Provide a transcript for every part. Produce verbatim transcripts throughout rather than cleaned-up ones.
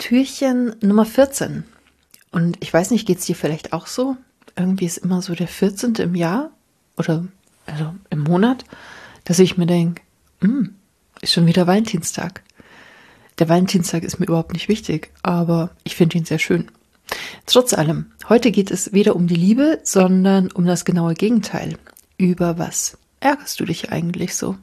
Türchen Nummer vierzehn. Und ich weiß nicht, geht es dir vielleicht auch so? Irgendwie ist immer so der vierzehnte im Jahr oder also im Monat, dass ich mir denke, ist schon wieder Valentinstag. Der Valentinstag ist mir überhaupt nicht wichtig, aber ich finde ihn sehr schön. Trotz allem, heute geht es weder um die Liebe, sondern um das genaue Gegenteil. Über was ärgerst du dich eigentlich so?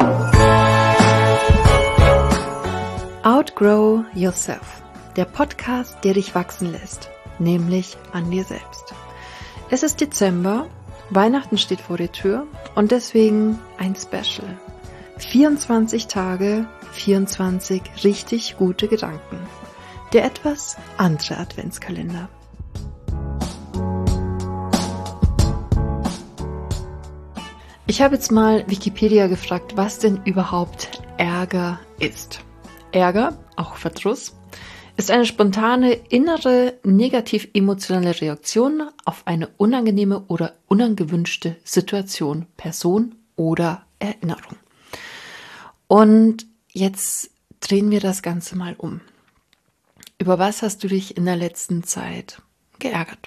Outgrow Yourself, der Podcast, der dich wachsen lässt, nämlich an dir selbst. Es ist Dezember, Weihnachten steht vor der Tür und deswegen ein Special. vierundzwanzig Tage, vierundzwanzig richtig gute Gedanken. Der etwas andere Adventskalender. Ich habe jetzt mal Wikipedia gefragt, was denn überhaupt Ärger ist. Ärger, auch Verdruss, ist eine spontane, innere, negativ-emotionale Reaktion auf eine unangenehme oder unangewünschte Situation, Person oder Erinnerung. Und jetzt drehen wir das Ganze mal um. Über was hast du dich in der letzten Zeit geärgert?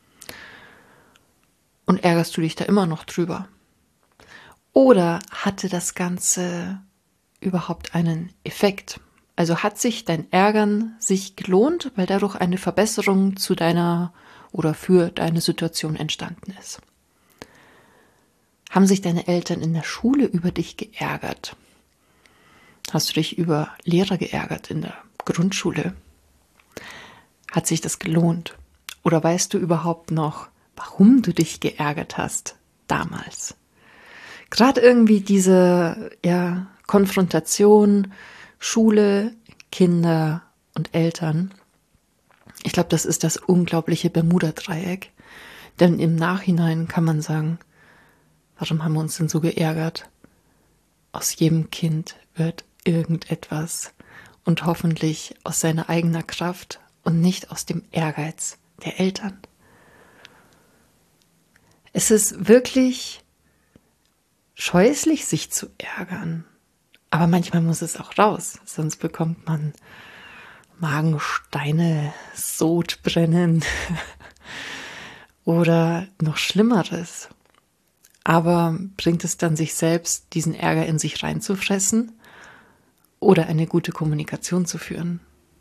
Und ärgerst du dich da immer noch drüber? Oder hatte das Ganze überhaupt einen Effekt? Also hat sich dein Ärgern sich gelohnt, weil dadurch eine Verbesserung zu deiner oder für deine Situation entstanden ist? Haben sich deine Eltern in der Schule über dich geärgert? Hast du dich über Lehrer geärgert in der Grundschule? Hat sich das gelohnt? Oder weißt du überhaupt noch, warum du dich geärgert hast damals? Gerade irgendwie diese ja, Konfrontation, Schule, Kinder und Eltern. Ich glaube, das ist das unglaubliche Bermuda-Dreieck. Denn im Nachhinein kann man sagen, warum haben wir uns denn so geärgert? Aus jedem Kind wird irgendetwas und hoffentlich aus seiner eigenen Kraft und nicht aus dem Ehrgeiz der Eltern. Es ist wirklich scheußlich, sich zu ärgern. Aber manchmal muss es auch raus, sonst bekommt man Magensteine, Sodbrennen oder noch Schlimmeres. Aber bringt es dann sich selbst, diesen Ärger in sich reinzufressen oder eine gute Kommunikation zu führen?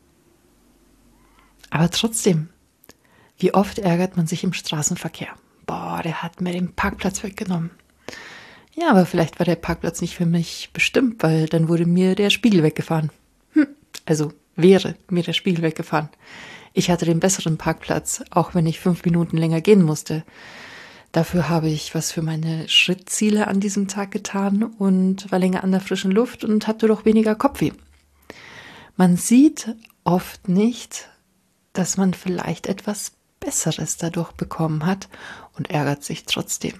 Aber trotzdem, wie oft ärgert man sich im Straßenverkehr? Boah, der hat mir den Parkplatz weggenommen. Ja, aber vielleicht war der Parkplatz nicht für mich bestimmt, weil dann wurde mir der Spiegel weggefahren. Hm, also wäre mir der Spiegel weggefahren. Ich hatte den besseren Parkplatz, auch wenn ich fünf Minuten länger gehen musste. Dafür habe ich was für meine Schrittziele an diesem Tag getan und war länger an der frischen Luft und hatte doch weniger Kopfweh. Man sieht oft nicht, dass man vielleicht etwas Besseres dadurch bekommen hat und ärgert sich trotzdem.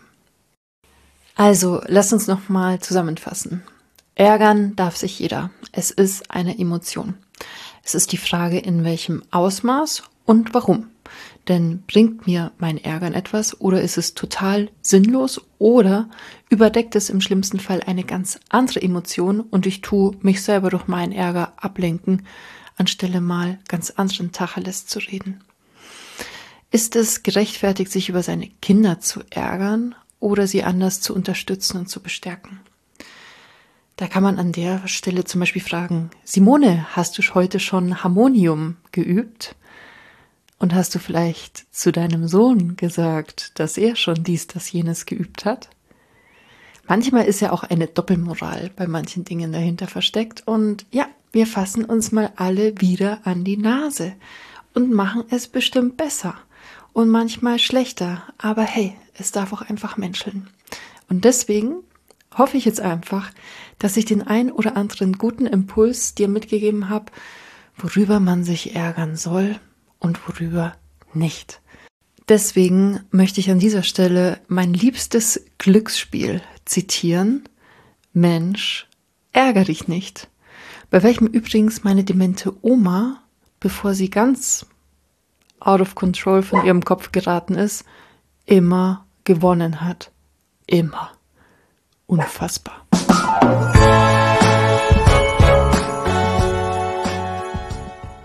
Also, lass uns nochmal zusammenfassen. Ärgern darf sich jeder. Es ist eine Emotion. Es ist die Frage, in welchem Ausmaß und warum. Denn bringt mir mein Ärgern etwas oder ist es total sinnlos oder überdeckt es im schlimmsten Fall eine ganz andere Emotion und ich tue mich selber durch meinen Ärger ablenken, anstelle mal ganz anderen Tacheles zu reden. Ist es gerechtfertigt, sich über seine Kinder zu ärgern oder sie anders zu unterstützen und zu bestärken? Da kann man an der Stelle zum Beispiel fragen, Simone, hast du heute schon Harmonium geübt? Und hast du vielleicht zu deinem Sohn gesagt, dass er schon dies, das, jenes geübt hat? Manchmal ist ja auch eine Doppelmoral bei manchen Dingen dahinter versteckt. Und ja, wir fassen uns mal alle wieder an die Nase und machen es bestimmt besser und manchmal schlechter. Aber hey, es darf auch einfach menscheln. Und deswegen hoffe ich jetzt einfach, dass ich den ein oder anderen guten Impuls dir mitgegeben habe, worüber man sich ärgern soll und worüber nicht. Deswegen möchte ich an dieser Stelle mein liebstes Glücksspiel zitieren. Mensch, ärger dich nicht. Bei welchem übrigens meine demente Oma, bevor sie ganz out of control von ihrem Kopf geraten ist, immer gewonnen hat. Immer. Unfassbar.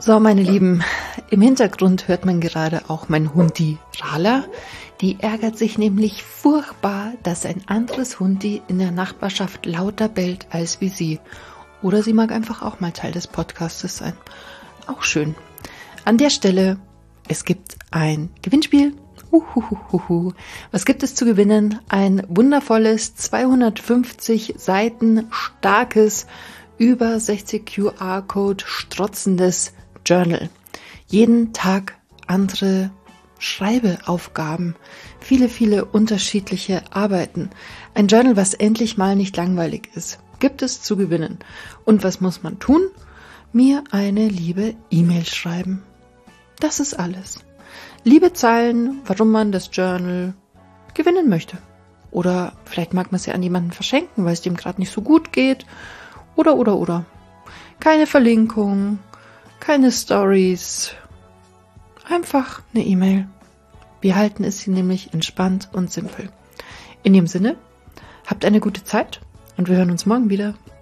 So, meine Lieben, im Hintergrund hört man gerade auch mein Hundi Rala. Die ärgert sich nämlich furchtbar, dass ein anderes Hundi in der Nachbarschaft lauter bellt als wie sie. Oder sie mag einfach auch mal Teil des Podcastes sein. Auch schön. An der Stelle, es gibt ein Gewinnspiel. Uhuhuhu. Was gibt es zu gewinnen? Ein wundervolles, zweihundertfünfzig Seiten starkes, über sechzig Q R-Code strotzendes Journal. Jeden Tag andere Schreibeaufgaben, viele, viele unterschiedliche Arbeiten. Ein Journal, was endlich mal nicht langweilig ist, gibt es zu gewinnen. Und was muss man tun? Mir eine liebe E-Mail schreiben. Das ist alles. Liebe Zeilen, warum man das Journal gewinnen möchte. Oder vielleicht mag man es ja an jemanden verschenken, weil es dem gerade nicht so gut geht. Oder, oder, oder. Keine Verlinkung, keine Stories. Einfach eine E-Mail. Wir halten es hier nämlich entspannt und simpel. In dem Sinne, habt eine gute Zeit und wir hören uns morgen wieder.